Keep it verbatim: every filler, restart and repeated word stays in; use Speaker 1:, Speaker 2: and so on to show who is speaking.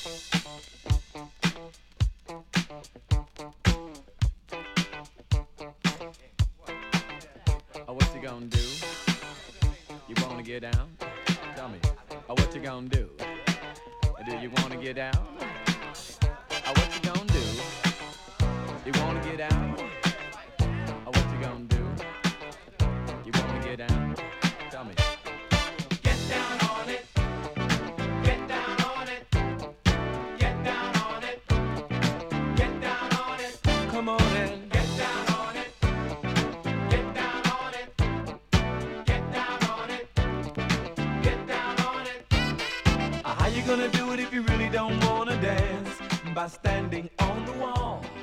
Speaker 1: Oh, what you gonna do? You wanna get down? Tell me. Oh, what you gonna do? Do you wanna get down? Oh, what you gonna do? You wanna get down? Oh, what you gonna do? You wanna get down? Tell me. Get down on it. Get down on it. Get down on it. Get down on it. Come on and get down on it. Get down on it. Get down on it. Get down on it. Uh, how you gonna do it if you really don't wanna dance? By standing on the wall.